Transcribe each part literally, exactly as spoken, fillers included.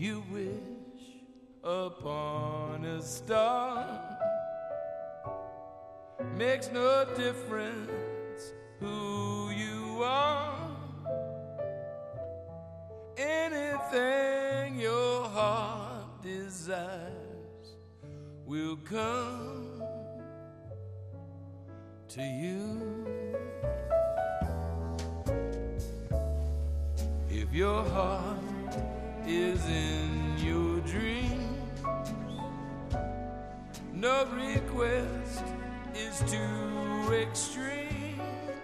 you wish upon a star. Makes no difference who you are. Anything your heart desires will come to you. If your heart is in your dreams, no request is too extreme.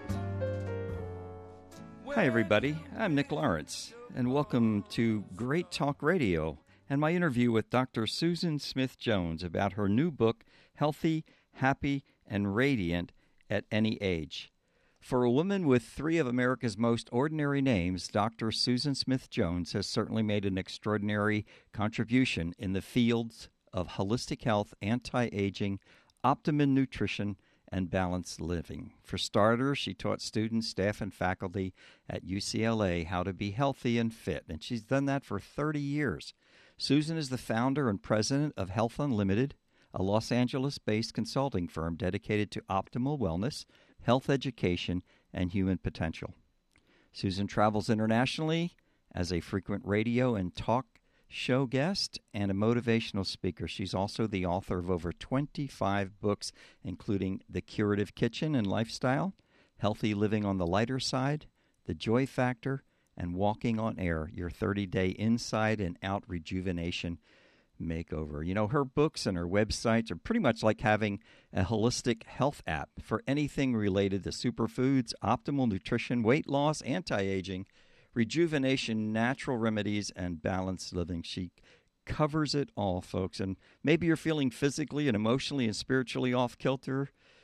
Hi everybody, I'm Nick Lawrence, and welcome to Great Talk Radio and my interview with Doctor Susan Smith-Jones about her new book, Healthy, Happy, and Radiant at Any Age. For a woman with three of America's most ordinary names, Doctor Susan Smith-Jones has certainly made an extraordinary contribution in the fields of holistic health, anti-aging, optimum nutrition, and balanced living. For starters, she taught students, staff, and faculty at U C L A how to be healthy and fit, and she's done that for thirty years. Susan is the founder and president of Health Unlimited, a Los Angeles-based consulting firm dedicated to optimal wellness, health education, and human potential. Susan travels internationally as a frequent radio and talk show guest and a motivational speaker. She's also the author of over twenty-five books, including The Curative Kitchen and Lifestyle, Healthy Living on the Lighter Side, The Joy Factor, and Walking on Air, your thirty-day inside and out rejuvenation makeover. You know, her books and her websites are pretty much like having a holistic health app for anything related to superfoods, optimal nutrition, weight loss, anti-aging, rejuvenation, natural remedies, and balanced living. She covers it all, folks. And maybe you're feeling physically and emotionally and spiritually off kilter.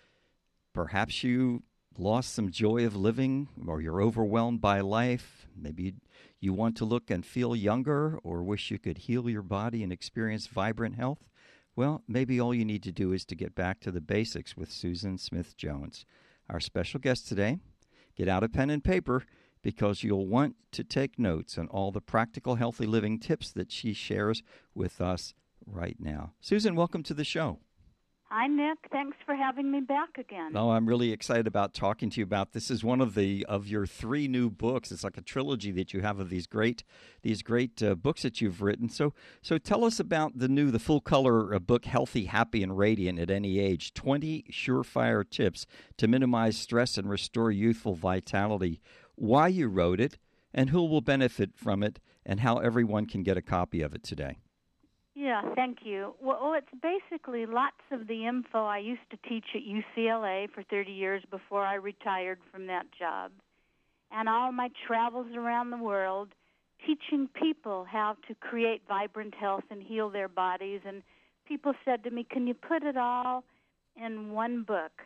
Perhaps you lost some joy of living, or you're overwhelmed by life. Maybe you want to look and feel younger, or wish you could heal your body and experience vibrant health. Well, maybe all you need to do is to get back to the basics with Susan Smith-Jones. Our special guest today, get out a pen and paper, because you'll want to take notes on all the practical healthy living tips that she shares with us right now. Susan, welcome to the show. Hi, Nick. Thanks for having me back again. No, I'm really excited about talking to you about this. Is one of the of your three new books. It's like a trilogy that you have of these great these great uh, books that you've written. So, so tell us about the new, the full color uh, book, Healthy, Happy, and Radiant at Any Age. twenty surefire tips to minimize stress and restore youthful vitality. Why you wrote it, and who will benefit from it, and how everyone can get a copy of it today. Yeah, thank you. Well, it's basically lots of the info I used to teach at U C L A for thirty years before I retired from that job, and all my travels around the world teaching people how to create vibrant health and heal their bodies. And people said to me, can you put it all in one book?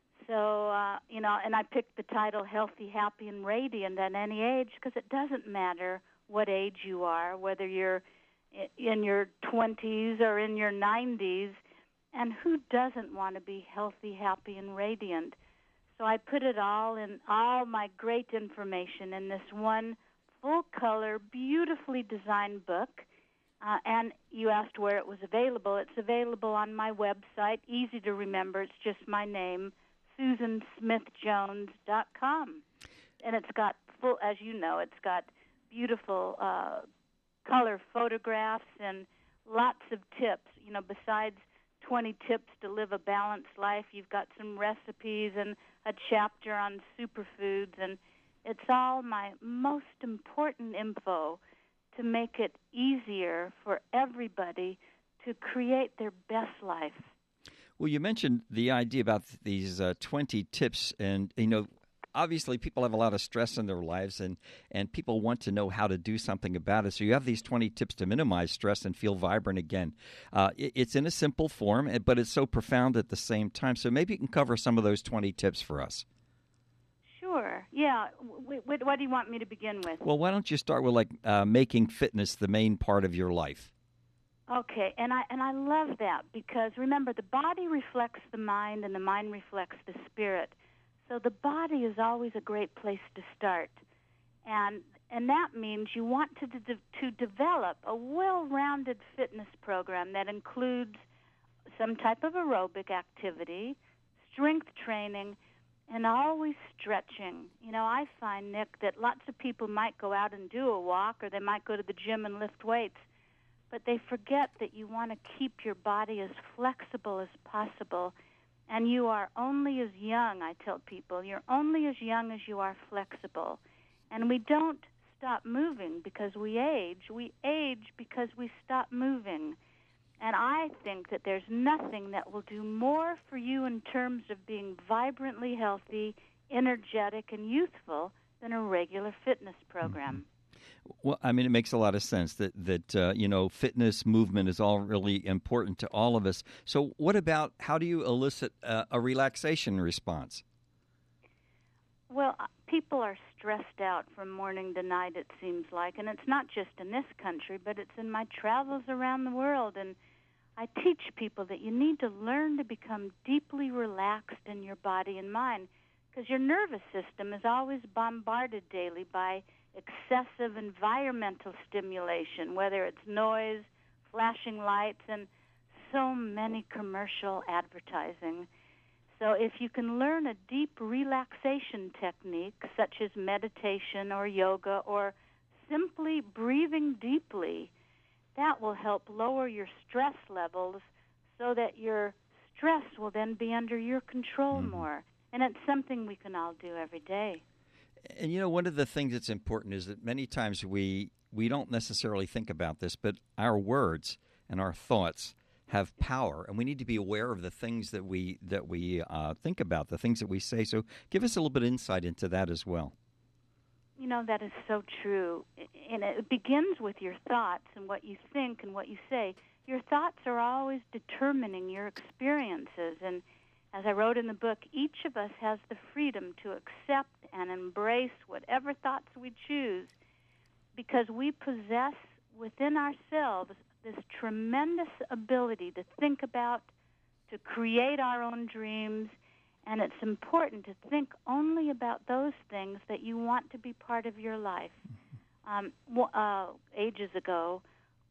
So, uh, you know, and I picked the title Healthy, Happy, and Radiant at Any Age because it doesn't matter what age you are, whether you're in your twenties or in your nineties, and who doesn't want to be healthy, happy, and radiant? So I put it all in, all my great information in this one full-color, beautifully designed book. Uh, and you asked where it was available. It's available on my website, easy to remember. It's just my name, Susan Smith Jones dot com. And it's got full, as you know, it's got beautiful uh, color photographs and lots of tips. You know, besides twenty tips to live a balanced life, you've got some recipes and a chapter on superfoods. And it's all my most important info to make it easier for everybody to create their best life. Well, you mentioned the idea about these uh, twenty tips, and, you know, obviously people have a lot of stress in their lives, and, and people want to know how to do something about it. So you have these twenty tips to minimize stress and feel vibrant again. Uh, it, it's in a simple form, but it's so profound at the same time. So maybe you can cover some of those twenty tips for us. Sure. Yeah. W- w- what do you want me to begin with? Well, why don't you start with, like, uh, making fitness the main part of your life? Okay, and I and I love that because, remember, the body reflects the mind and the mind reflects the spirit. So the body is always a great place to start. And and that means you want to de- to develop a well-rounded fitness program that includes some type of aerobic activity, strength training, and always stretching. You know, I find, Nick, that lots of people might go out and do a walk, or they might go to the gym and lift weights, but they forget that you want to keep your body as flexible as possible. And you are only as young, I tell people, you're only as young as you are flexible. And we don't stop moving because we age. We age because we stop moving. And I think that there's nothing that will do more for you in terms of being vibrantly healthy, energetic, and youthful than a regular fitness program. Mm-hmm. Well, I mean, it makes a lot of sense that, that uh, you know, fitness, movement is all really important to all of us. So what about, how do you elicit uh, a relaxation response? Well, people are stressed out from morning to night, it seems like. And it's not just in this country, but it's in my travels around the world. And I teach people that you need to learn to become deeply relaxed in your body and mind, because your nervous system is always bombarded daily by excessive environmental stimulation, whether it's noise, flashing lights, and so many commercial advertising. So if you can learn a deep relaxation technique, such as meditation or yoga or simply breathing deeply, that will help lower your stress levels so that your stress will then be under your control mm-hmm. more. And it's something we can all do every day. And, you know, one of the things that's important is that many times we, we don't necessarily think about this, but our words and our thoughts have power, and we need to be aware of the things that we that we uh, think about, the things that we say. So give us a little bit of insight into that as well. You know, that is so true. And it begins with your thoughts and what you think and what you say. Your thoughts are always determining your experiences, and as I wrote in the book, each of us has the freedom to accept and embrace whatever thoughts we choose, because we possess within ourselves this tremendous ability to think about, to create our own dreams, and it's important to think only about those things that you want to be part of your life. Um, uh, ages ago,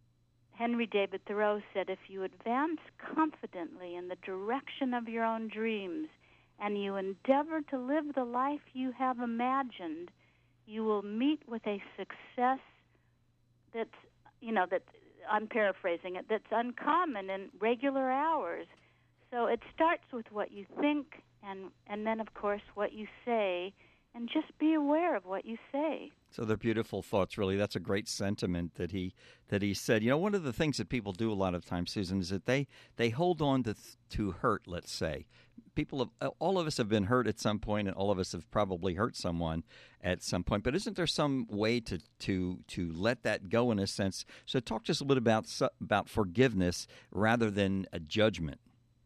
Henry David Thoreau said, if you advance confidently in the direction of your own dreams and you endeavor to live the life you have imagined, you will meet with a success that's, you know, that I'm paraphrasing it, that's uncommon in regular hours. So it starts with what you think and, and then, of course, what you say, and just be aware of what you say. So they're beautiful thoughts, really. That's a great sentiment that he that he said. You know, one of the things that people do a lot of times, Susan, is that they, they hold on to to hurt, let's say. People have, all of us have been hurt at some point, and all of us have probably hurt someone at some point. But isn't there some way to to, to let that go in a sense? So talk to us a little bit about, about forgiveness rather than a judgment.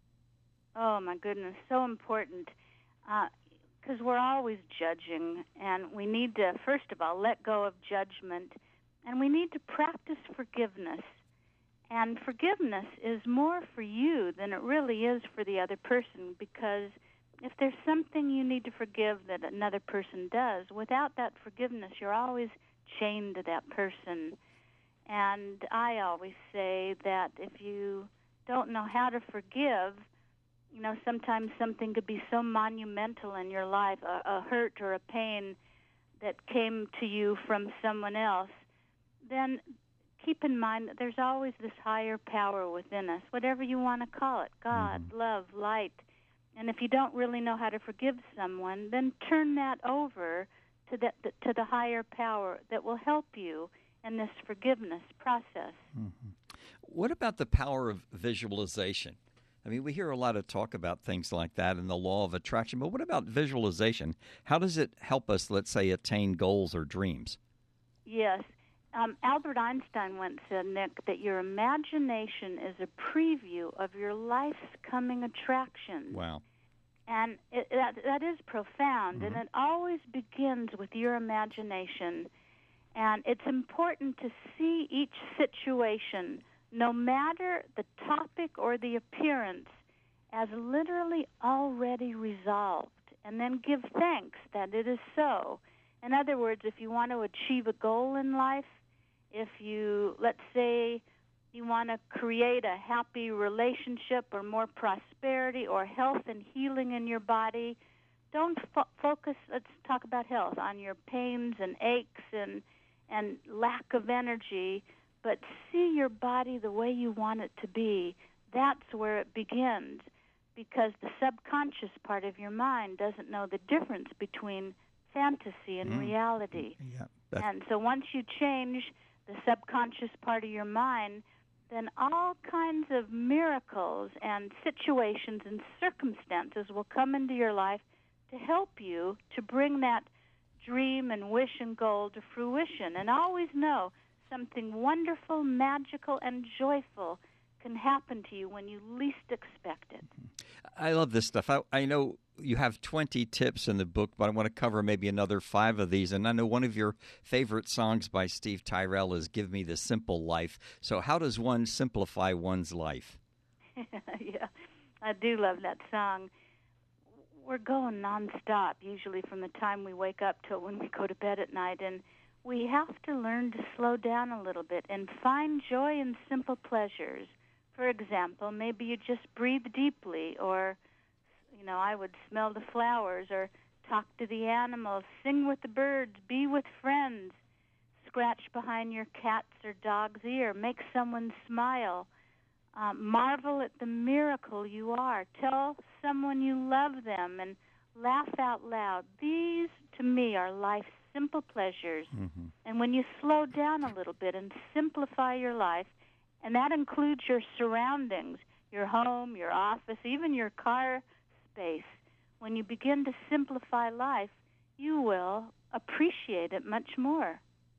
Oh, my goodness, so important. Uh Because we're always judging, and we need to, first of all, let go of judgment, and we need to practice forgiveness. And forgiveness is more for you than it really is for the other person, because if there's something you need to forgive that another person does, without that forgiveness, you're always chained to that person. And I always say that if you don't know how to forgive, you know, sometimes something could be so monumental in your life, a, a hurt or a pain that came to you from someone else, then keep in mind that there's always this higher power within us, whatever you want to call it, God, mm-hmm. love, light. And if you don't really know how to forgive someone, then turn that over to the, to the higher power that will help you in this forgiveness process. Mm-hmm. What about the power of visualization? I mean, we hear a lot of talk about things like that and the law of attraction, but what about visualization? How does it help us, let's say, attain goals or dreams? Yes. Um, Albert Einstein once said, Nick, that your imagination is a preview of your life's coming attractions. Wow. And it, that, that is profound, mm-hmm. and it always begins with your imagination. And it's important to see each situation, no matter the topic or the appearance, as literally already resolved, and then give thanks that it is so. In other words, if you want to achieve a goal in life, if you, let's say, you want to create a happy relationship or more prosperity or health and healing in your body, don't fo- focus, let's talk about health, on your pains and aches and, and lack of energy, but see your body the way you want it to be. That's where it begins, because the subconscious part of your mind doesn't know the difference between fantasy and mm. reality. Yeah, and so once you change the subconscious part of your mind, then all kinds of miracles and situations and circumstances will come into your life to help you to bring that dream and wish and goal to fruition. And always know something wonderful, magical, and joyful can happen to you when you least expect it. I love this stuff. I, I know you have twenty tips in the book, but I want to cover maybe another five of these. And I know one of your favorite songs by Steve Tyrell is Give Me the Simple Life. So how does one simplify one's life? Yeah, I do love that song. We're going nonstop, usually from the time we wake up till when we go to bed at night. And we have to learn to slow down a little bit and find joy in simple pleasures. For example, maybe you just breathe deeply, or, you know, I would smell the flowers, or talk to the animals, sing with the birds, be with friends, scratch behind your cat's or dog's ear, make someone smile, um, marvel at the miracle you are, tell someone you love them, and laugh out loud. These, to me, are life's simple pleasures. Mm-hmm. And when you slow down a little bit and simplify your life, and that includes your surroundings, your home, your office, even your car space. When you begin to simplify life, you will appreciate it much more.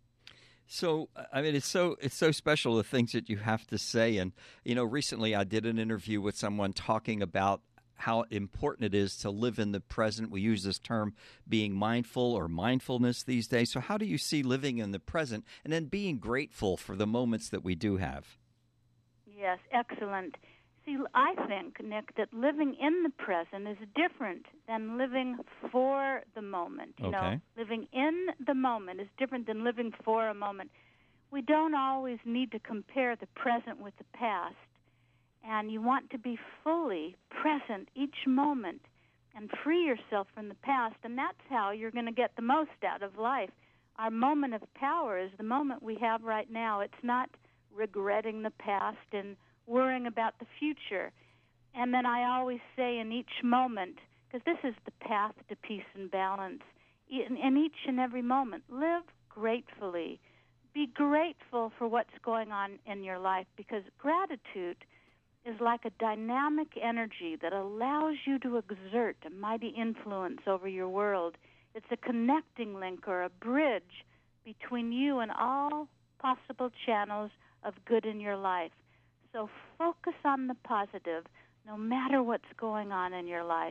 So, I mean, it's so it's so special, the things that you have to say. And, you know, recently I did an interview with someone talking about how important it is to live in the present. We use this term being mindful or mindfulness these days. So how do you see living in the present and then being grateful for the moments that we do have? Yes, excellent. See, I think, Nick, that living in the present is different than living for the moment. You okay. know, living in the moment is different than living for a moment. We don't always need to compare the present with the past. And you want to be fully present each moment and free yourself from the past. And that's how you're going to get the most out of life. Our moment of power is the moment we have right now. It's not regretting the past and worrying about the future. And then I always say in each moment, because this is the path to peace and balance, in, in each and every moment, live gratefully. Be grateful for what's going on in your life, because gratitude is like a dynamic energy that allows you to exert a mighty influence over your world. It's a connecting link or a bridge between you and all possible channels of good in your life. So focus on the positive, no matter what's going on in your life.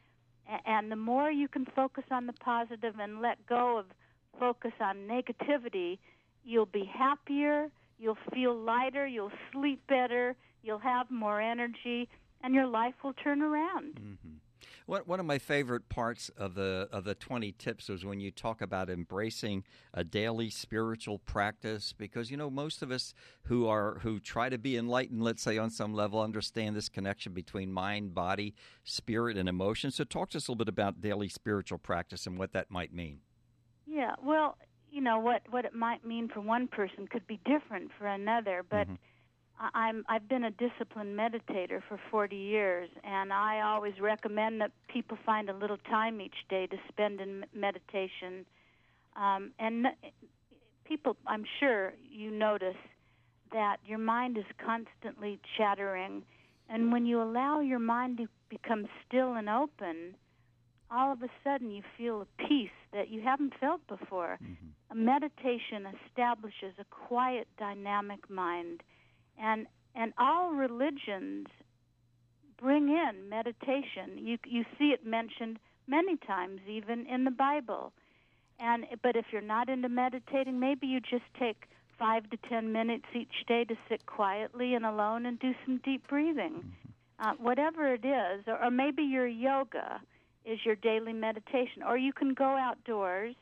And the more you can focus on the positive and let go of focus on negativity, you'll be happier, you'll feel lighter, you'll sleep better, you'll have more energy, and your life will turn around. Mm-hmm. One one of my favorite parts of the of the twenty tips was when you talk about embracing a daily spiritual practice, because you know most of us who are who try to be enlightened, let's say on some level, understand this connection between mind, body, spirit, and emotion. So talk to us a little bit about daily spiritual practice and what that might mean. Yeah, well, you know what what it might mean for one person could be different for another, but. Mm-hmm. I'm, I've been a disciplined meditator for forty years, and I always recommend that people find a little time each day to spend in meditation. Um, and people, I'm sure you notice that your mind is constantly chattering, and when you allow your mind to become still and open, all of a sudden you feel a peace that you haven't felt before. Mm-hmm. A meditation establishes a quiet, dynamic mind. And and all religions bring in meditation. You you see it mentioned many times, even in the Bible. And but if you're not into meditating, maybe you just take five to ten minutes each day to sit quietly and alone and do some deep breathing. Mm-hmm. Uh, whatever it is, or, or maybe your yoga is your daily meditation, or you can go outdoors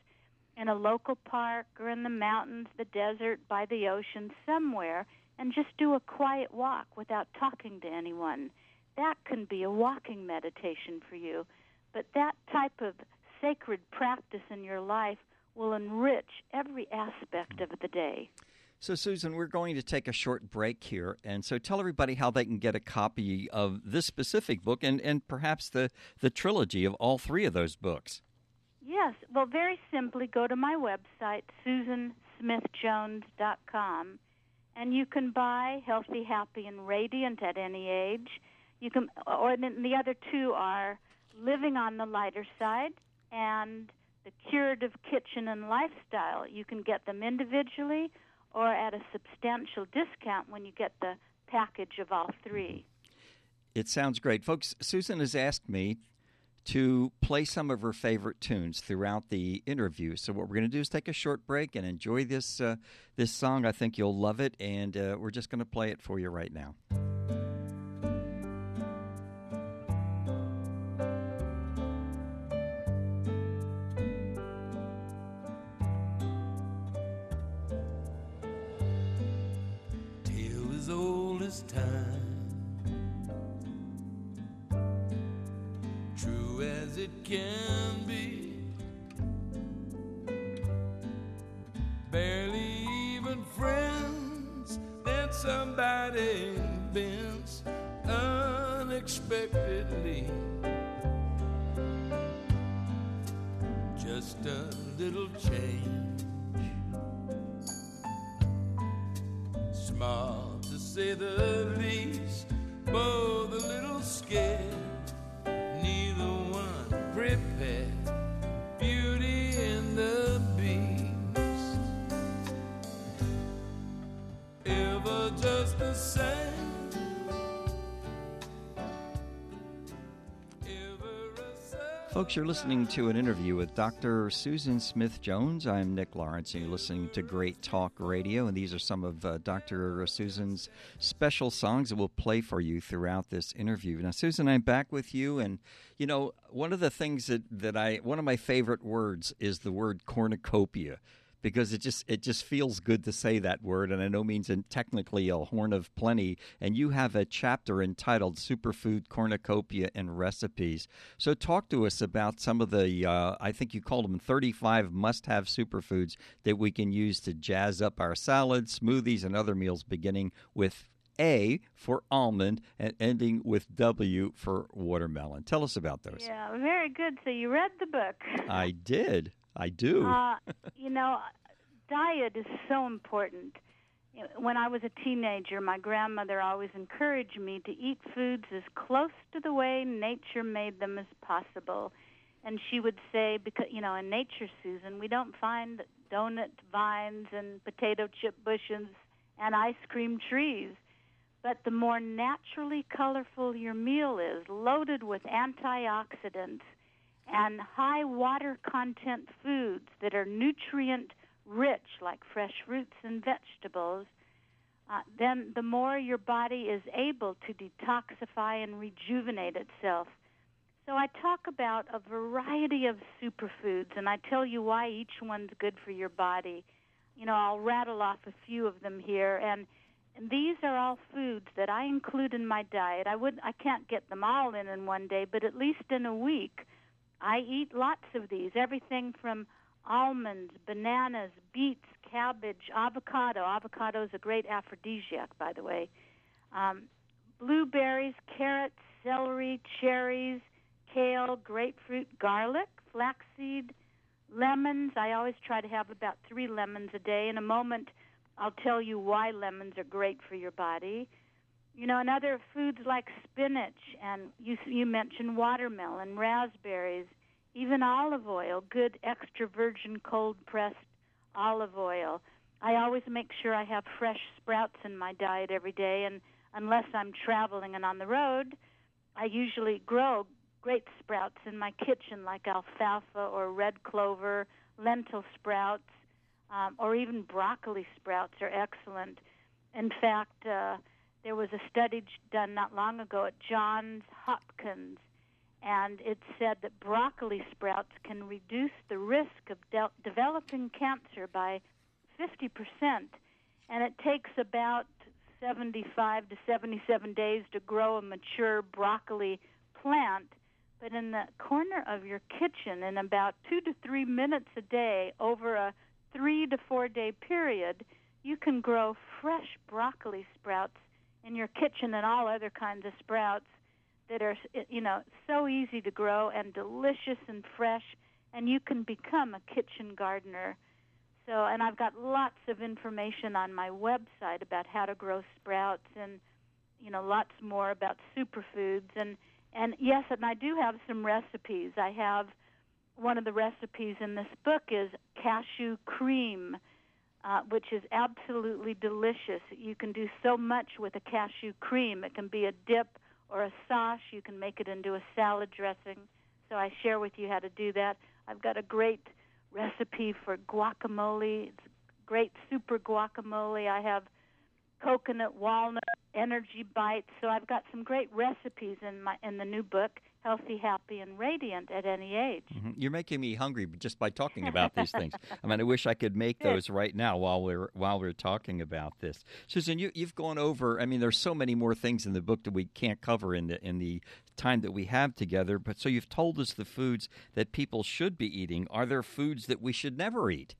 in a local park or in the mountains, the desert, by the ocean, somewhere, and just do a quiet walk without talking to anyone. That can be a walking meditation for you. But that type of sacred practice in your life will enrich every aspect of the day. So, Susan, we're going to take a short break here, and so tell everybody how they can get a copy of this specific book and, and perhaps the, the trilogy of all three of those books. Yes. Well, very simply, go to my website, susan smith jones dot com, and you can buy Healthy, Happy, and Radiant at any age. You can, or the other two are Living on the Lighter Side and The Curative Kitchen and Lifestyle. You can get them individually or at a substantial discount when you get the package of all three. It sounds great. Folks, Susan has asked me to play some of her favorite tunes throughout the interview. So what we're going to do is take a short break and enjoy this uh, this song. I think you'll love it, and uh, we're just going to play it for you right now. Time, true as it can be, barely even friends, then somebody bends unexpectedly, just a little change, small to say the least, both a little scared, neither one prepared, beauty and the beast, ever just the same. Folks, you're listening to an interview with Doctor Susan Smith Jones. I'm Nick Lawrence, and you're listening to Great Talk Radio, and these are some of uh, Doctor Susan's special songs that we'll play for you throughout this interview. Now, Susan, I'm back with you, and, you know, one of the things that, that I, one of my favorite words is the word cornucopia, because it just it just feels good to say that word, and I know it means in technically a horn of plenty, and you have a chapter entitled Superfood Cornucopia and Recipes. So talk to us about some of the, uh, I think you called them thirty-five must-have superfoods that we can use to jazz up our salads, smoothies, and other meals, beginning with A for almond and ending with W for watermelon. Tell us about those. Yeah, very good. So you read the book. I did. I do. Uh, you know, diet is so important. When I was a teenager, my grandmother always encouraged me to eat foods as close to the way nature made them as possible. And she would say, because, you know, in nature, Susan, we don't find donut vines and potato chip bushes and ice cream trees. But the more naturally colorful your meal is, loaded with antioxidants and high water content foods that are nutrient rich, like fresh fruits and vegetables, uh, then the more your body is able to detoxify and rejuvenate itself. So I talk about a variety of superfoods, and I tell you why each one's good for your body. You know, I'll rattle off a few of them here, and, and these are all foods that I include in my diet. I would, I can't get them all in in one day, but at least in a week, I eat lots of these, everything from almonds, bananas, beets, cabbage, avocado. Avocado is a great aphrodisiac, by the way. Um, blueberries, carrots, celery, cherries, kale, grapefruit, garlic, flaxseed, lemons. I always try to have about three lemons a day. In a moment, I'll tell you why lemons are great for your body. You know, and other foods like spinach, and you you mentioned watermelon, raspberries, even olive oil, good extra virgin cold-pressed olive oil. I always make sure I have fresh sprouts in my diet every day, and unless I'm traveling and on the road, I usually grow great sprouts in my kitchen, like alfalfa or red clover, lentil sprouts, um, or even broccoli sprouts are excellent. In fact, uh, there was a study done not long ago at Johns Hopkins, and it said that broccoli sprouts can reduce the risk of de- developing cancer by fifty percent. And it takes about seventy-five to seventy-seven days to grow a mature broccoli plant. But in the corner of your kitchen, in about two to three minutes a day over a three to four day period, you can grow fresh broccoli sprouts in your kitchen and all other kinds of sprouts that are, you know, so easy to grow and delicious and fresh, and you can become a kitchen gardener. So, and I've got lots of information on my website about how to grow sprouts and, you know, lots more about superfoods. And, and yes, and I do have some recipes. I have one of the recipes in this book is cashew cream, uh, which is absolutely delicious. You can do so much with a cashew cream. It can be a dip or a sauce. You can make it into a salad dressing. So I share with you how to do that. I've got a great recipe for guacamole. It's great super guacamole. I have coconut walnut energy bites. So I've got some great recipes in my in the new book, Healthy, Happy, and Radiant at Any Age. Mm-hmm. You're making me hungry just by talking about these things. I mean, I wish I could make those right now while we're while we're talking about this. Susan, you, you've gone over. I mean, there's so many more things in the book that we can't cover in the in the time that we have together. But so you've told us the foods that people should be eating. Are there foods that we should never eat?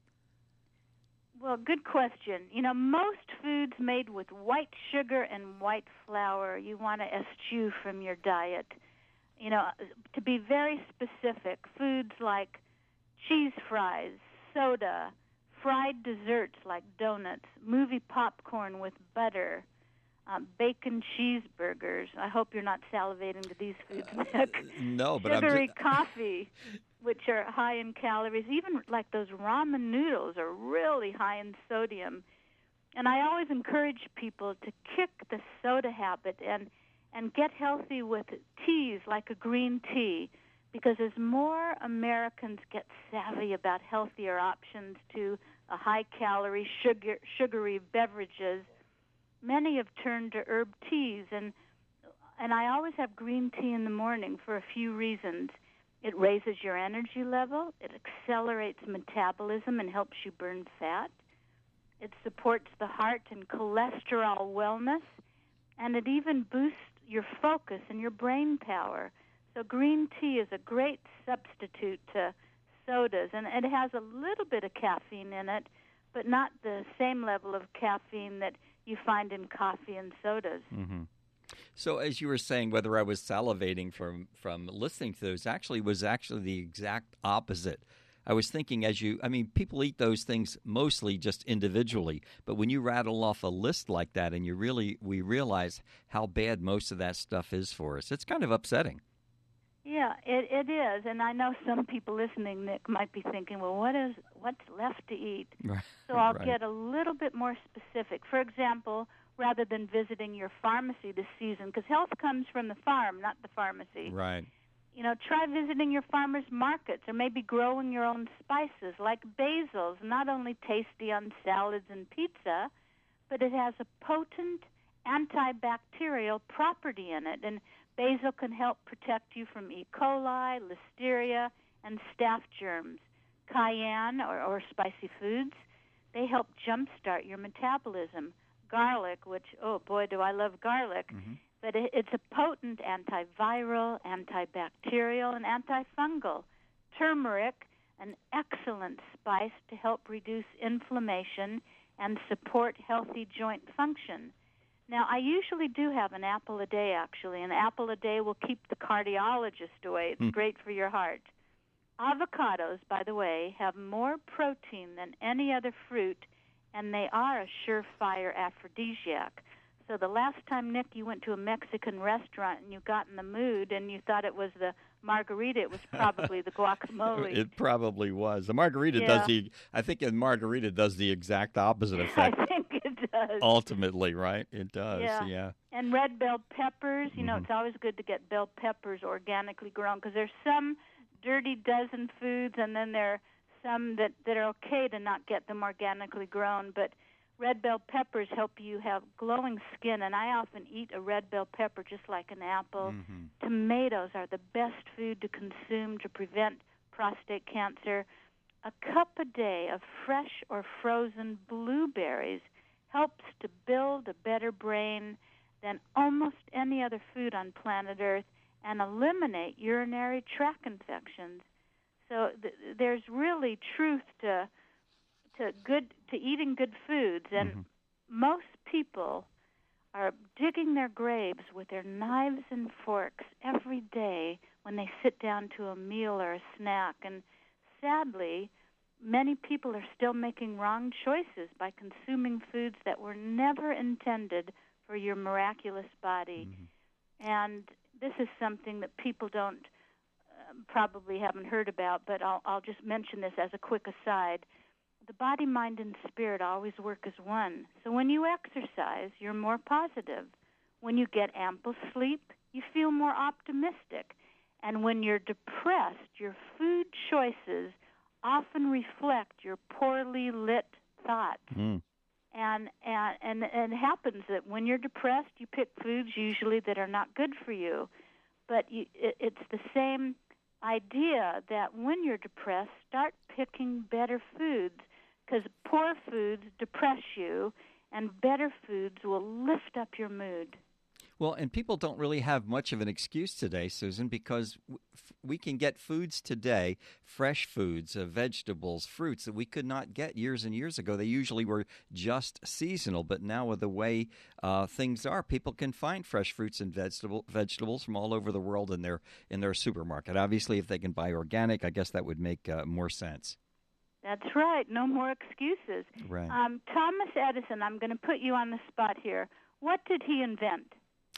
Well, good question. You know, most foods made with white sugar and white flour, you want to eschew from your diet. You know, to be very specific, foods like cheese fries, soda, fried desserts like donuts, movie popcorn with butter, um, bacon cheeseburgers. I hope you're not salivating to these foods, Nick. Uh, no, but Sugary I'm just... coffee, which are high in calories. Even like those ramen noodles are really high in sodium. And I always encourage people to kick the soda habit and and get healthy with teas like a green tea, because as more Americans get savvy about healthier options to a high-calorie, sugar, sugary beverages, many have turned to herb teas. And and I always have green tea in the morning for a few reasons. It raises your energy level. It accelerates metabolism and helps you burn fat. It supports the heart and cholesterol wellness. And it even boosts your focus and your brain power. So green tea is a great substitute to sodas, and it has a little bit of caffeine in it, but not the same level of caffeine that you find in coffee and sodas. Mm-hmm. So as you were saying, whether I was salivating from, from listening to those, actually was actually the exact opposite. I was thinking as you, I mean, people eat those things mostly just individually, but when you rattle off a list like that and you really, we realize how bad most of that stuff is for us, it's kind of upsetting. Yeah, it, it is. And I know some people listening, Nick, might be thinking, well, what is, what's left to eat? Right. So I'll Right. get a little bit more specific. For example, rather than visiting your pharmacy this season, because health comes from the farm, not the pharmacy. Right. You know, try visiting your farmers markets or maybe growing your own spices like basil's, not only tasty on salads and pizza, but it has a potent antibacterial property in it. And basil can help protect you from E. coli, listeria, and staph germs. Cayenne or, or spicy foods, they help jumpstart your metabolism. Garlic, which, oh boy, do I love garlic. Mm-hmm. But it's a potent antiviral, antibacterial, and antifungal. Turmeric, an excellent spice to help reduce inflammation and support healthy joint function. Now, I usually do have an apple a day, actually. An apple a day will keep the cardiologist away. It's mm. great for your heart. Avocados, by the way, have more protein than any other fruit, and they are a surefire aphrodisiac. So the last time, Nick, you went to a Mexican restaurant and you got in the mood and you thought it was the margarita, it was probably the guacamole. It probably was. The margarita yeah. does the, I think the margarita does the exact opposite effect. I think it does. Ultimately, right? It does, yeah. yeah. And red bell peppers, you mm-hmm. know, it's always good to get bell peppers organically grown, because there's some dirty dozen foods and then there are some that, that are okay to not get them organically grown, but red bell peppers help you have glowing skin, and I often eat a red bell pepper just like an apple. Mm-hmm. Tomatoes are the best food to consume to prevent prostate cancer. a cup a day of fresh or frozen blueberries helps to build a better brain than almost any other food on planet Earth and eliminate urinary tract infections. So th- there's really truth to to good to eating good foods, and Mm-hmm. most people are digging their graves with their knives and forks every day when they sit down to a meal or a snack. And sadly, many people are still making wrong choices by consuming foods that were never intended for your miraculous body. Mm-hmm. And this is something that people don't uh, probably haven't heard about, but I'll, I'll just mention this as a quick aside. The body, mind, and spirit always work as one. So when you exercise, you're more positive. When you get ample sleep, you feel more optimistic. And when you're depressed, your food choices often reflect your poorly lit thoughts. Mm. And, and and and it happens that when you're depressed, you pick foods usually that are not good for you. But you, it, it's the same idea that when you're depressed, start picking better foods, because poor foods depress you, and better foods will lift up your mood. Well, and people don't really have much of an excuse today, Susan, because w- f- we can get foods today, fresh foods, uh, vegetables, fruits that we could not get years and years ago. They usually were just seasonal, but now with the way uh, things are, people can find fresh fruits and vegetable vegetables from all over the world in their in their supermarket. Obviously, if they can buy organic, I guess that would make uh, more sense. That's right. No more excuses. Right. Um, Thomas Edison, I'm going to put you on the spot here. What did he invent?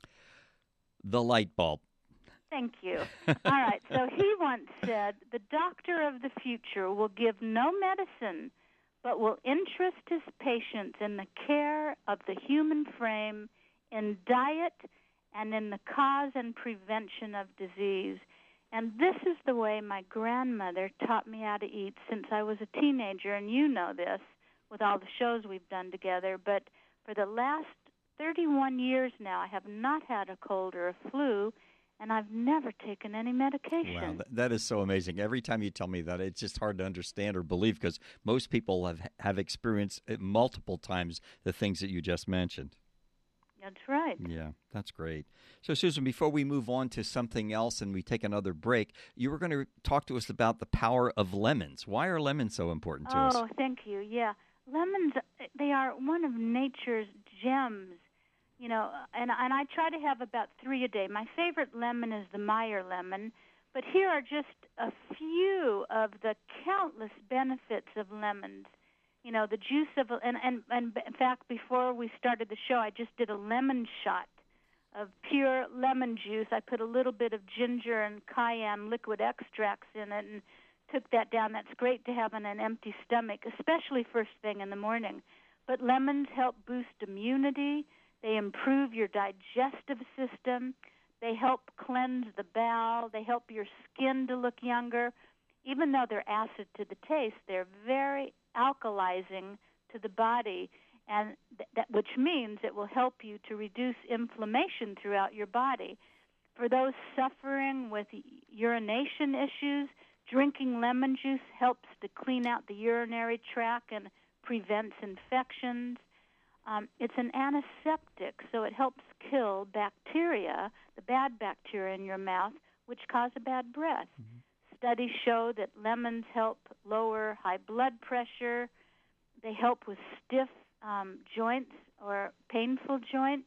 The light bulb. Thank you. All right. So he once said, the doctor of the future will give no medicine, but will interest his patients in the care of the human frame, in diet, and in the cause and prevention of disease. And this is the way my grandmother taught me how to eat since I was a teenager, and you know this with all the shows we've done together. But for the last thirty-one years now, I have not had a cold or a flu, and I've never taken any medication. Wow, that, that is so amazing. Every time you tell me that, it's just hard to understand or believe, because most people have, have experienced it multiple times the things that you just mentioned. That's right. Yeah, that's great. So, Susan, before we move on to something else and we take another break, you were going to talk to us about the power of lemons. Why are lemons so important to oh, us? Oh, thank you. Yeah. Lemons, they are one of nature's gems. You know, and and I try to have about three a day. My favorite lemon is the Meyer lemon, but here are just a few of the countless benefits of lemons. You know, the juice of a, and and and in fact, before we started the show, I just did a lemon shot of pure lemon juice. I put a little bit of ginger and cayenne liquid extracts in it and took that down. That's great to have on an empty stomach, especially first thing in the morning. But lemons help boost immunity. They improve your digestive system. They help cleanse the bowel. They help your skin to look younger. Even though they're acid to the taste, they're very alkalizing to the body, and th- that, which means it will help you to reduce inflammation throughout your body. For those suffering with urination issues, drinking lemon juice helps to clean out the urinary tract and prevents infections. Um, it's an antiseptic, so it helps kill bacteria, the bad bacteria in your mouth, which cause a bad breath. Mm-hmm. Studies show that lemons help lower high blood pressure. They help with stiff um, joints or painful joints.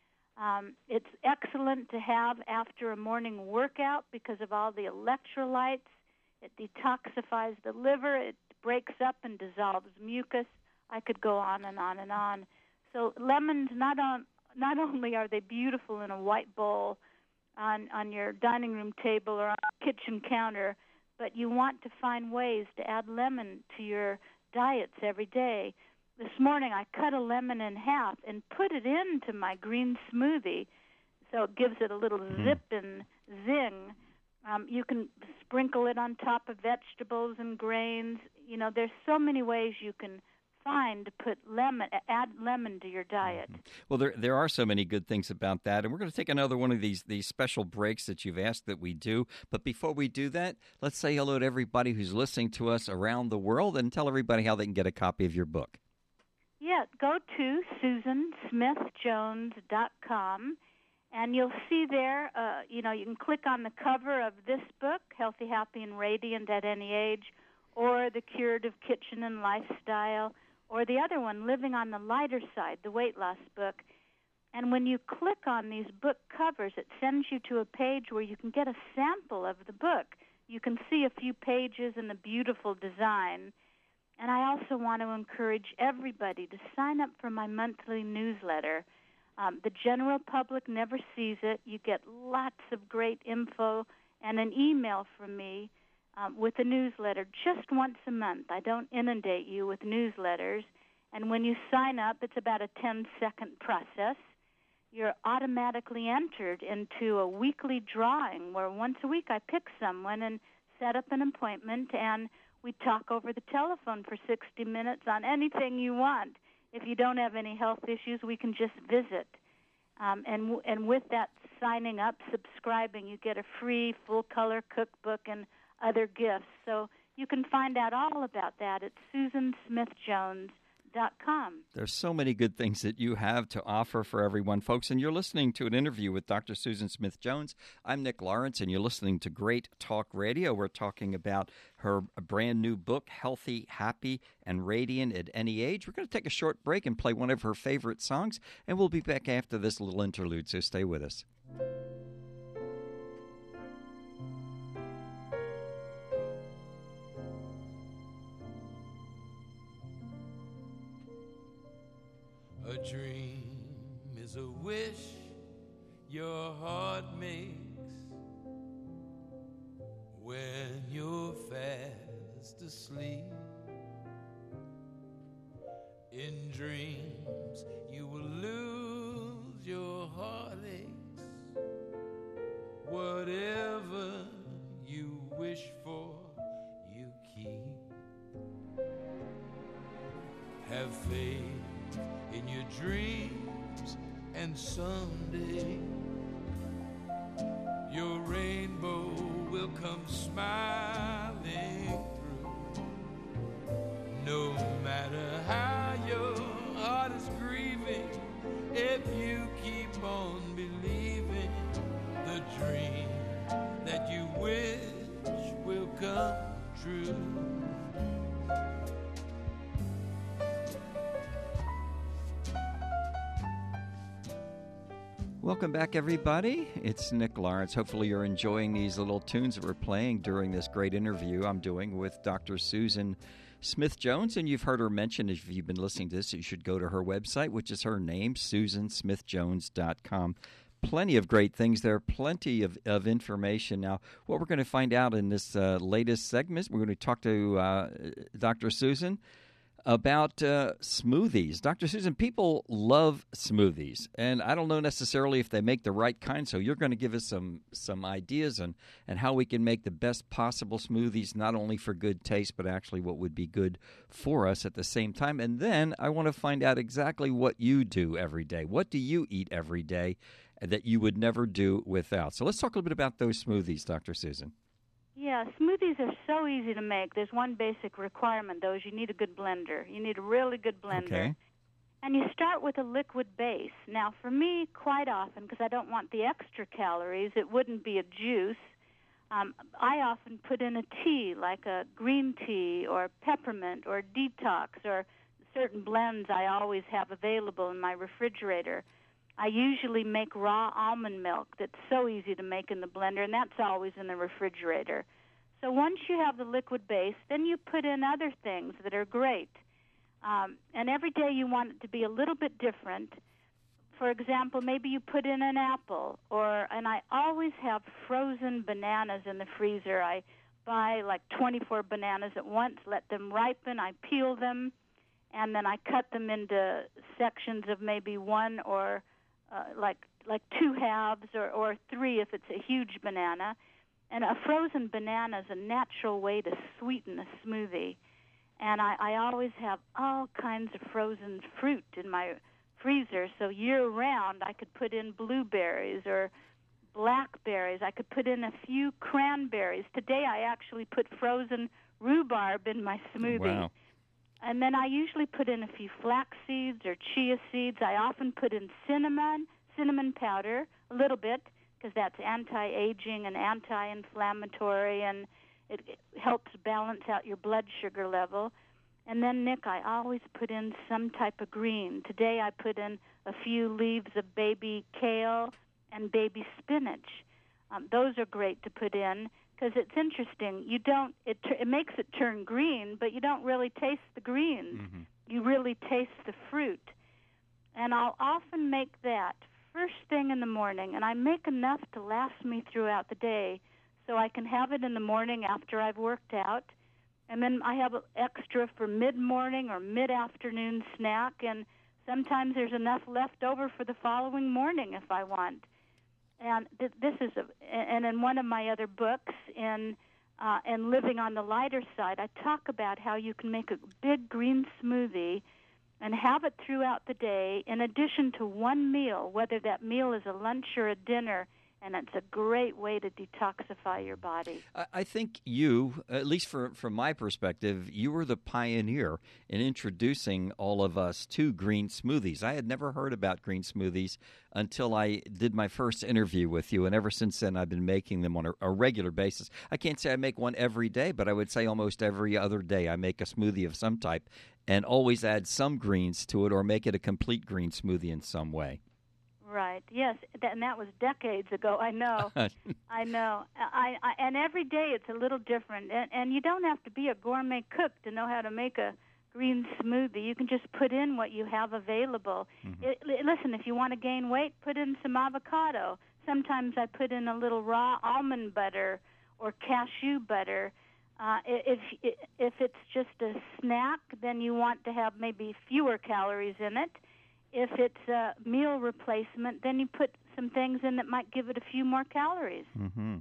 Um, it's excellent to have after a morning workout because of all the electrolytes. It detoxifies the liver. It breaks up and dissolves mucus. I could go on and on and on. So lemons, not on, not only are they beautiful in a white bowl on, on your dining room table or on the kitchen counter, but you want to find ways to add lemon to your diets every day. This morning I cut a lemon in half and put it into my green smoothie, so it gives it a little mm. zip and zing. Um, you can sprinkle it on top of vegetables and grains. You know, there's so many ways you can fine to put lemon, add lemon to your diet. Well, there there are so many good things about that, and we're going to take another one of these these special breaks that you've asked that we do. But before we do that, let's say hello to everybody who's listening to us around the world, and tell everybody how they can get a copy of your book. Yeah, go to Susan Smith Jones dot com, and you'll see there, uh, you know, you can click on the cover of this book, Healthy, Happy, and Radiant at Any Age, or The Curative Kitchen and Lifestyle, or the other one, Living on the Lighter Side, the weight loss book. And when you click on these book covers, it sends you to a page where you can get a sample of the book. You can see a few pages and the beautiful design. And I also want to encourage everybody to sign up for my monthly newsletter. Um, the general public never sees it. You get lots of great info and an email from me um, with a newsletter just once a month. I don't inundate you with newsletters. And when you sign up, it's about a ten-second process. You're automatically entered into a weekly drawing where once a week I pick someone and set up an appointment, and we talk over the telephone for sixty minutes on anything you want. If you don't have any health issues, we can just visit. Um, and w- and with that signing up, subscribing, you get a free full-color cookbook and other gifts. So you can find out all about that at Susan Smith Jones dot com. There's so many good things that you have to offer for everyone, folks. And you're listening to an interview with Doctor Susan Smith Jones. I'm Nick Lawrence, and you're listening to Great Talk Radio. We're talking about her brand new book, Healthy, Happy, and Radiant at Any Age. We're going to take a short break and play one of her favorite songs, and we'll be back after this little interlude, so stay with us. A dream is a wish your heart makes when you're fast asleep. In dreams you will lose your heartaches. Whatever you wish for, you keep. Have faith in your dreams, and someday your rainbow will come smiling through. No matter how your heart is grieving, if you keep on believing, the dream that you wish will come true. Welcome back, everybody. It's Nick Lawrence. Hopefully you're enjoying these little tunes that we're playing during this great interview I'm doing with Doctor Susan Smith Jones. And you've heard her mention, if you've been listening to this, you should go to her website, which is her name, Susan Smith Jones dot com. Plenty of great things there, plenty of, of information. Now, what we're going to find out in this uh, latest segment, we're going to talk to uh, Doctor Susan about uh, smoothies. Doctor Susan, people love smoothies, and I don't know necessarily if they make the right kind, so you're going to give us some some ideas on and how we can make the best possible smoothies, not only for good taste, but actually what would be good for us at the same time. And then I want to find out exactly what you do every day. What do you eat every day that you would never do without? So let's talk a little bit about those smoothies, Doctor Susan. Yeah, smoothies are so easy to make. There's one basic requirement, though, is you need a good blender. You need a really good blender. Okay. And you start with a liquid base. Now, for me, quite often, because I don't want the extra calories, it wouldn't be a juice. Um, I often put in a tea, like a green tea or peppermint or detox or certain blends I always have available in my refrigerator. I usually make raw almond milk that's so easy to make in the blender, and that's always in the refrigerator. So once you have the liquid base, then you put in other things that are great. Um, and every day you want it to be a little bit different. For example, maybe you put in an apple, or and I always have frozen bananas in the freezer. I buy like twenty-four bananas at once, let them ripen, I peel them, and then I cut them into sections of maybe one or Uh, like like two halves or, or three if it's a huge banana. And a frozen banana is a natural way to sweeten a smoothie. And I, I always have all kinds of frozen fruit in my freezer, so year-round I could put in blueberries or blackberries. I could put in a few cranberries. Today I actually put frozen rhubarb in my smoothie. Wow. And then I usually put in a few flax seeds or chia seeds. I often put in cinnamon, cinnamon powder, a little bit, because that's anti-aging and anti-inflammatory, and it, it helps balance out your blood sugar level. And then, Nick, I always put in some type of green. Today I put in a few leaves of baby kale and baby spinach. Um, those are great to put in, because it's interesting. You don't it it makes it turn green, but you don't really taste the greens. Mm-hmm. You really taste the fruit. And I'll often make that first thing in the morning, and I make enough to last me throughout the day, so I can have it in the morning after I've worked out, and then I have extra for mid-morning or mid-afternoon snack, and sometimes there's enough left over for the following morning if I want. And th- this is, a, and in one of my other books, in uh, in Living on the Lighter Side, I talk about how you can make a big green smoothie and have it throughout the day in addition to one meal, whether that meal is a lunch or a dinner, and it's a great way to detoxify your body. I think you, at least for, from my perspective, you were the pioneer in introducing all of us to green smoothies. I had never heard about green smoothies until I did my first interview with you, and ever since then I've been making them on a, a regular basis. I can't say I make one every day, but I would say almost every other day I make a smoothie of some type and always add some greens to it or make it a complete green smoothie in some way. Right. Yes, that, and that was decades ago. I know. I know. I, I and every day it's a little different. And, and you don't have to be a gourmet cook to know how to make a green smoothie. You can just put in what you have available. Mm-hmm. It, listen, if you want to gain weight, put in some avocado. Sometimes I put in a little raw almond butter or cashew butter. Uh, if if it's just a snack, then you want to have maybe fewer calories in it. If it's a meal replacement, then you put some things in that might give it a few more calories. Mm-hmm.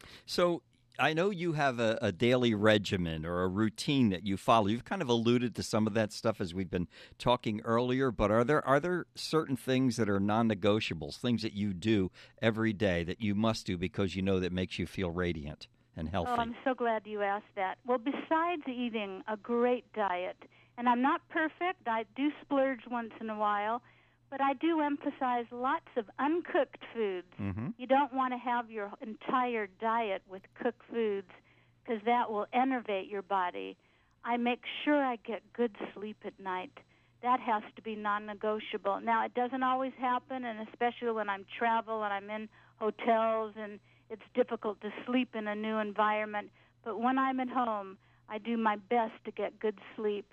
So I know you have a, a daily regimen or a routine that you follow. You've kind of alluded to some of that stuff as we've been talking earlier, but are there are there certain things that are non-negotiables, things that you do every day that you must do because you know that makes you feel radiant and healthy? Oh, I'm so glad you asked that. Well, besides eating a great diet, and I'm not perfect, I do splurge once in a while, but I do emphasize lots of uncooked foods. Mm-hmm. You don't want to have your entire diet with cooked foods because that will enervate your body. I make sure I get good sleep at night. That has to be non-negotiable. Now, it doesn't always happen, and especially when I'm travel and I'm in hotels and it's difficult to sleep in a new environment. But when I'm at home, I do my best to get good sleep.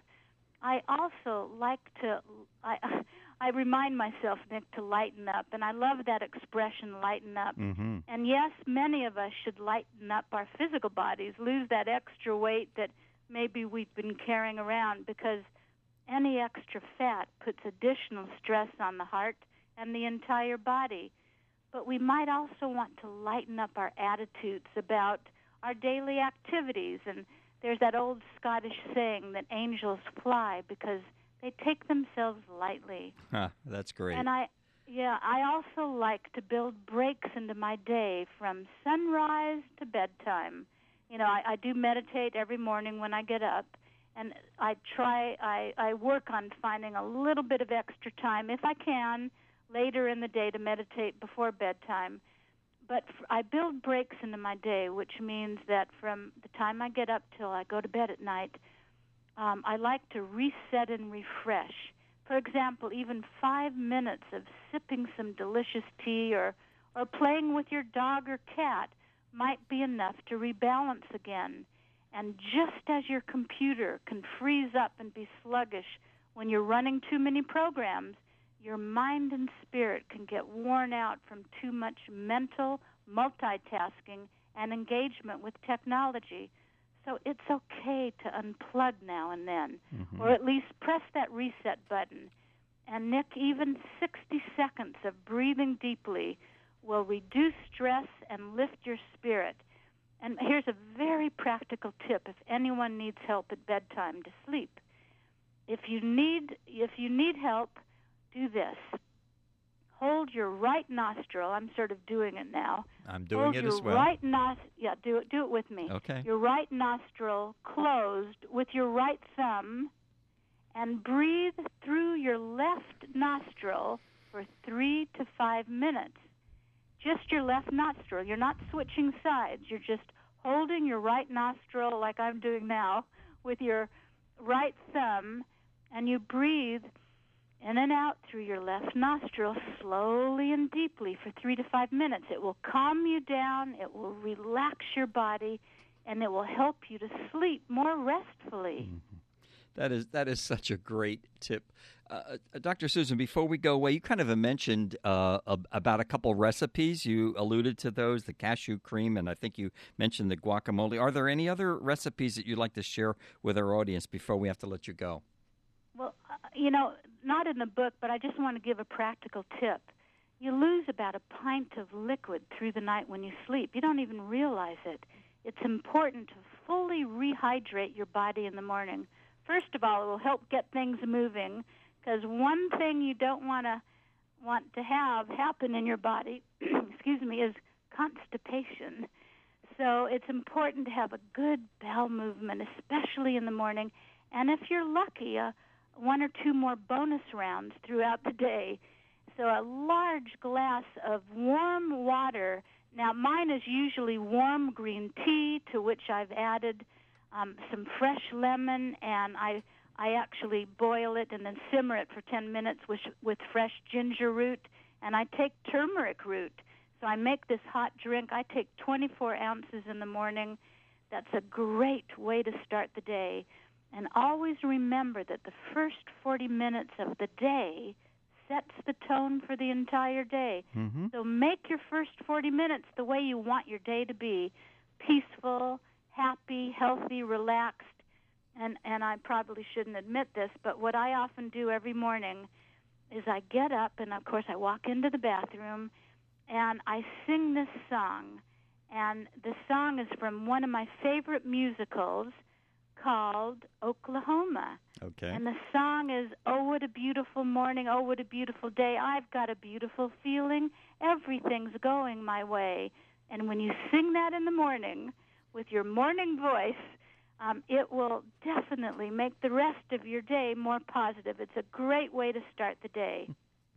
I also like to, I, I remind myself, Nick, to lighten up, and I love that expression, lighten up. Mm-hmm. And yes, many of us should lighten up our physical bodies, lose that extra weight that maybe we've been carrying around, because any extra fat puts additional stress on the heart and the entire body. But we might also want to lighten up our attitudes about our daily activities. And there's that old Scottish saying that angels fly because they take themselves lightly. Huh, that's great. And I, yeah, I also like to build breaks into my day from sunrise to bedtime. You know, I, I do meditate every morning when I get up, and I try, I, I work on finding a little bit of extra time, if I can, later in the day to meditate before bedtime. But f- I build breaks into my day, which means that from the time I get up till I go to bed at night, um, I like to reset and refresh. For example, even five minutes of sipping some delicious tea or, or playing with your dog or cat might be enough to rebalance again. And just as your computer can freeze up and be sluggish when you're running too many programs, your mind and spirit can get worn out from too much mental multitasking and engagement with technology. So it's okay to unplug now and then, mm-hmm. or at least press that reset button. And Nick, even sixty seconds of breathing deeply will reduce stress and lift your spirit. And here's a very practical tip if anyone needs help at bedtime to sleep. If you need if you need help, do this. Hold your right nostril. I'm sort of doing it now. I'm doing Hold it your as well. Right nos- yeah, do it do it with me. Okay. Your right nostril closed with your right thumb, and breathe through your left nostril for three to five minutes. Just your left nostril. You're not switching sides. You're just holding your right nostril like I'm doing now with your right thumb, and you breathe in and out through your left nostril slowly and deeply for three to five minutes. It will calm you down, it will relax your body, and it will help you to sleep more restfully. Mm-hmm. That is that is such a great tip. Uh, uh, Doctor Susan, before we go away, you kind of mentioned uh, ab- about a couple recipes. You alluded to those, the cashew cream, and I think you mentioned the guacamole. Are there any other recipes that you'd like to share with our audience before we have to let you go? Well, uh, you know, not in the book, but I just want to give a practical tip. You lose about a pint of liquid through the night when you sleep. You don't even realize it. It's important to fully rehydrate your body in the morning. First of all, it will help get things moving, because one thing you don't want to want to have happen in your body, excuse me, is constipation. So it's important to have a good bowel movement, especially in the morning. And if you're lucky, uh, one or two more bonus rounds throughout the day. So a large glass of warm water. Now, mine is usually warm green tea, to which I've added um, some fresh lemon, and I I actually boil it and then simmer it for ten minutes with, with fresh ginger root, and I take turmeric root. So I make this hot drink. I take twenty-four ounces in the morning. That's a great way to start the day. And always remember that the first forty minutes of the day sets the tone for the entire day. Mm-hmm. So make your first forty minutes the way you want your day to be: peaceful, happy, healthy, relaxed. And, and I probably shouldn't admit this, but what I often do every morning is I get up, and of course I walk into the bathroom, and I sing this song. And the song is from one of my favorite musicals called Oklahoma. Okay. And the song is, "Oh, what a beautiful morning, oh, what a beautiful day. I've got a beautiful feeling. Everything's going my way." And when you sing that in the morning with your morning voice, um, it will definitely make the rest of your day more positive. It's a great way to start the day.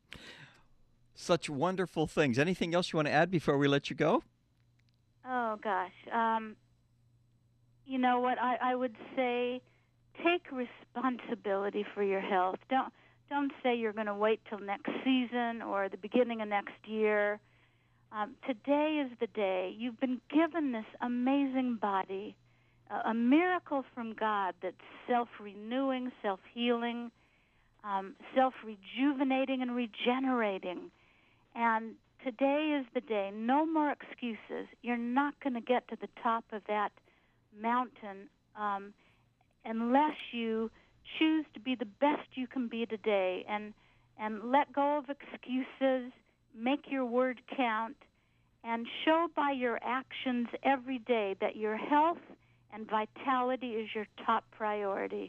Such wonderful things. Anything else you want to add before we let you go? Oh, gosh. Um, you know what? I, I would say take responsibility for your health. Don't don't say you're going to wait till next season or the beginning of next year. Um, today is the day. You've been given this amazing body, a, a miracle from God that's self-renewing, self-healing, um, self-rejuvenating and regenerating. And today is the day. No more excuses. You're not going to get to the top of that mountain um, unless you choose to be the best you can be today, and and let go of excuses, make your word count, and show by your actions every day that your health and vitality is your top priority.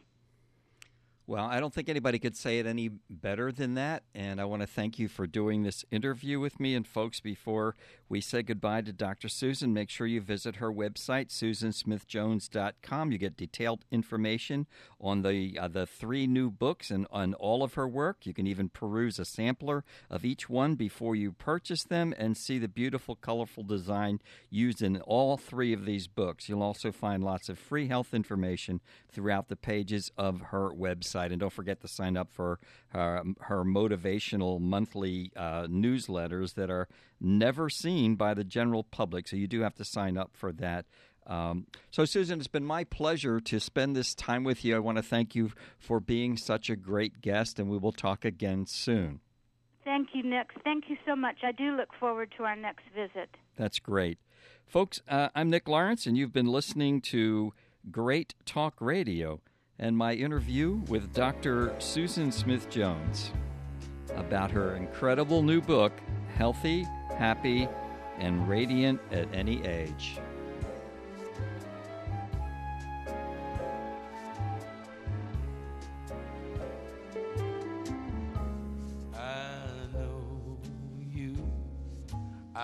Well, I don't think anybody could say it any better than that, and I want to thank you for doing this interview with me. And folks, before we say goodbye to Doctor Susan, make sure you visit her website, susan smith jones dot com. You get detailed information on the uh, the three new books and on all of her work. You can even peruse a sampler of each one before you purchase them and see the beautiful, colorful design used in all three of these books. You'll also find lots of free health information throughout the pages of her website. And don't forget to sign up for her, her motivational monthly uh, newsletters that are never seen by the general public. So you do have to sign up for that. Um, so, Susan, it's been my pleasure to spend this time with you. I want to thank you for being such a great guest, and we will talk again soon. Thank you, Nick. Thank you so much. I do look forward to our next visit. That's great. Folks, uh, I'm Nick Lawrence, and you've been listening to Great Talk Radio and my interview with Doctor Susan Smith Jones about her incredible new book, Healthy, Happy, and Radiant at Any Age.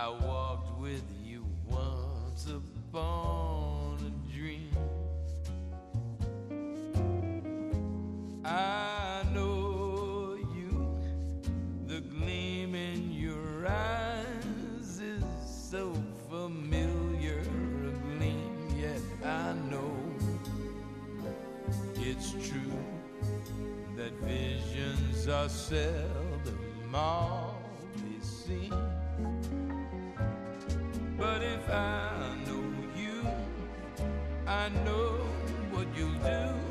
I walked with you once upon a dream. I know you, the gleam in your eyes is so familiar a gleam, yet I know it's true that visions are seldom all they seem. But if I know you, I know what you'll do.